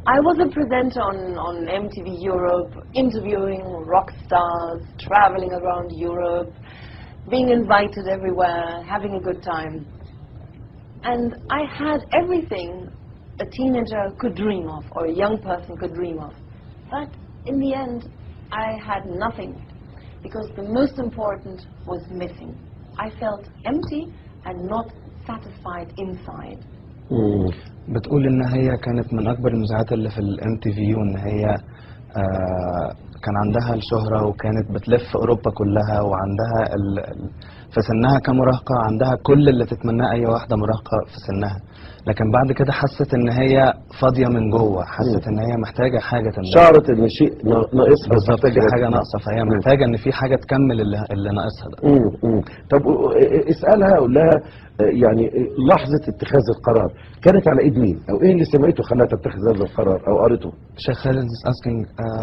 I was a presenter on MTV Europe, interviewing rock stars, traveling around Europe, being invited everywhere, having a good time. And I had everything a teenager could dream of, or a young person could dream of. But in the end, I had nothing, because the most important was missing. I felt empty and not satisfied inside. بتقول ان هي كانت من اكبر المذيعات اللي في الام تي في، وان هي كان عندها الشهرة وكانت بتلف اوروبا كلها، وعندها في سنها كمراهقة عندها كل اللي تتمناه اي واحدة مراهقة في سنها، لكن بعد كده حست ان هي فاضية من جوه، حست ان هي محتاجة حاجة تملأها، شعرت ان شيء ناقصها، بالظبط في حاجة ناقصة، فهي محتاجة ان في حاجة تكمل اللي ناقصها ده. طب اسألها، قول لها يعني لحظة اتخاذ القرار كانت على ايد مين، او ايه اللي سمعته خلاها تتخذ هذا القرار او قريته؟ Sheikh Khalid is asking,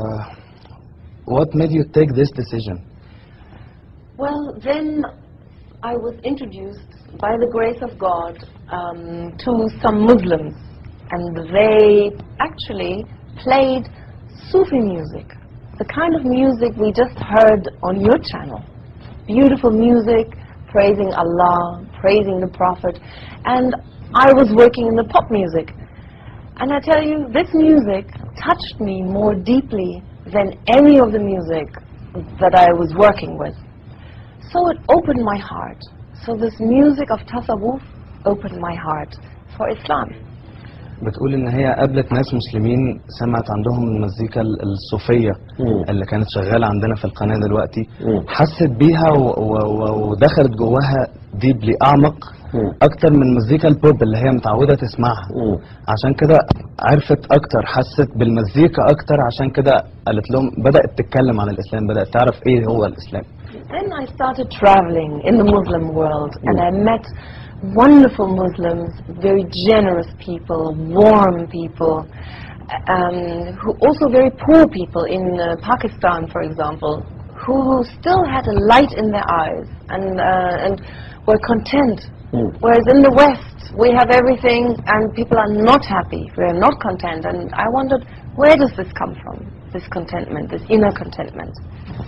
what made you take this decision? Well, then I was introduced by the grace of God to some Muslims, and they actually played Sufi music, the kind of music we just heard on your channel. Beautiful music, praising Allah, praising the Prophet, and I was working in the pop music. And I tell you, this music touched me more deeply than any of the music that I was working with. So it opened my heart. So this music of tasawwuf opened my heart for Islam. بتقول ان هي قابلت ناس مسلمين سمعت عندهم المزيكا الصوفية اللي كانت شغالة عندنا في القناة دلوقتي، حست بيها ودخلت جواها ديبلي اعمق اكتر من مزيكا البوب اللي هي متعودة تسمعها، عشان كده عرفت اكتر، حست بالمزيكا اكتر، عشان كده قالت لهم، بدأت تتكلم عن الاسلام، بدأت تعرف ايه هو الاسلام. Then I started traveling in the Muslim world, and I met wonderful Muslims, very generous people, warm people, who also very poor people in Pakistan, for example, who still had a light in their eyes and were content. Whereas in the West, we have everything and people are not happy, we are not content. And I wondered, where does this come from, this contentment, this inner contentment?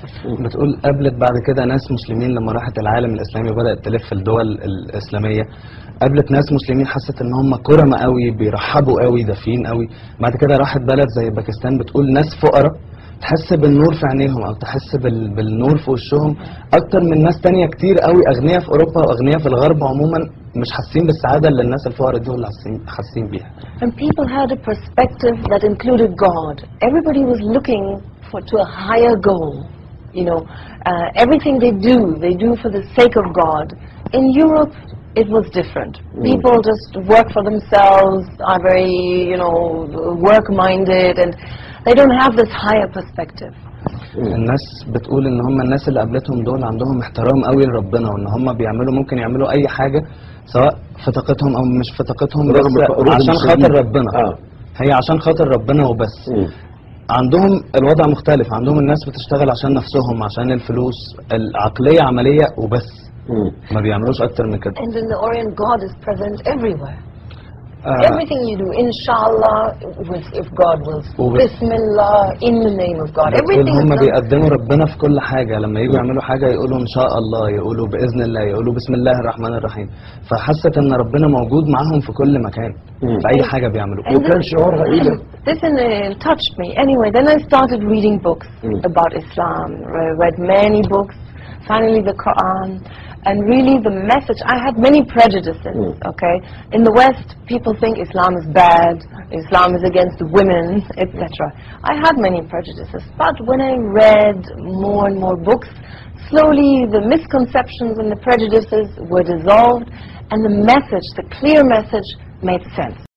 بتقول قابلت بعد كده ناس مسلمين لما راحت العالم الاسلامي وبدأت تلف الدول الاسلامية، قابلت ناس مسلمين حست ان هم كرمة قوي، بيرحبوا قوي، دافين قوي. بعد كده راحت بلد زي باكستان، بتقول ناس فقراء تحس بالنور في عينيهم او تحس بالنور في وشهم اكتر من ناس تانية كتير قوي اغنياء في اوروبا واغنياء في الغرب عموما، مش حاسين بالسعادة اللي الناس الفقراء دول حاسين بيها. And people had a perspective that included God. Everybody was looking to a higher goal. You know, everything they do for the sake of God. In Europe, it was different. People just work for themselves, are very, you know, work-minded, and they don't have this higher perspective. الناس بتقول ان هم الناس اللي قابلتهم دول عندهم احترام قوي لربنا، وان هم بيعملوا ممكن يعملوا اي حاجة سواء في طاقتهم او مش في طاقتهم، بس عشان خاطر ربنا. هي عشان خاطر ربنا وبس. عندهم الوضع مختلف، عندهم الناس بتشتغل عشان نفسهم، عشان الفلوس، العقلية عملية وبس، ما بيعملوش اكتر من كده. And in the Orient, God is present everywhere. Everything you do, inshallah, if God wills, Bismillah, in the name of God. Everything هم بيقدموا ربنا في كل حاجة، لما يجوا يعملوا حاجة يقولوا إن شاء الله، يقولوا بإذن الله، يقولوا بسم الله الرحمن الرحيم. فحست إن ربنا موجود معاهم في كل مكان، في أي حاجة بيعملوها. وكان شعورها إيه؟ This touched me. Anyway, then I started reading books about Islam. I read many books. Finally, the Quran. And really the message, I had many prejudices, okay? In the West, people think Islam is bad, Islam is against women, etc. I had many prejudices, but when I read more and more books, slowly the misconceptions and the prejudices were dissolved, and the message, the clear message, made sense.